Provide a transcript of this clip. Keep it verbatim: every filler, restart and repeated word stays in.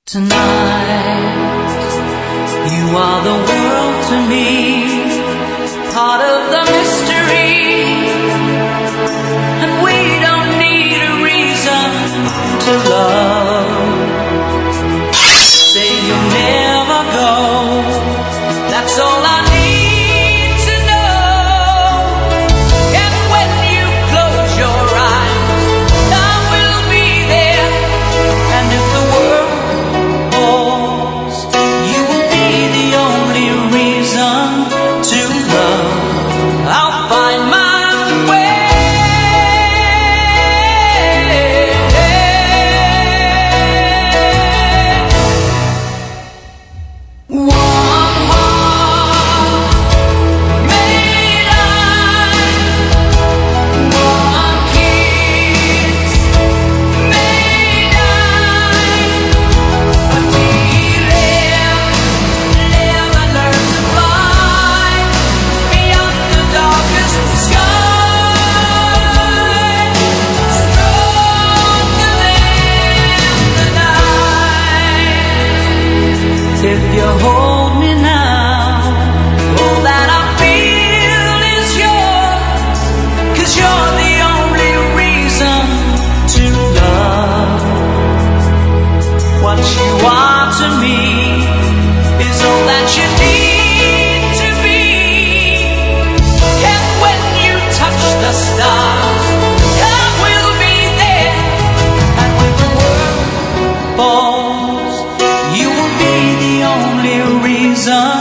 Tonight, you are the world to me, part of the mystery, and we don't need a reason to love. Say you'll never go, that's all I need to know. And when you close your eyes, I will be there, and if the world if you hold me now, all that I feel is yours, 'cause you're the only reason to love. What you are to me is all that you need to be. And when you touch the stars, I will be there, and when the world falls, you will be the only reason.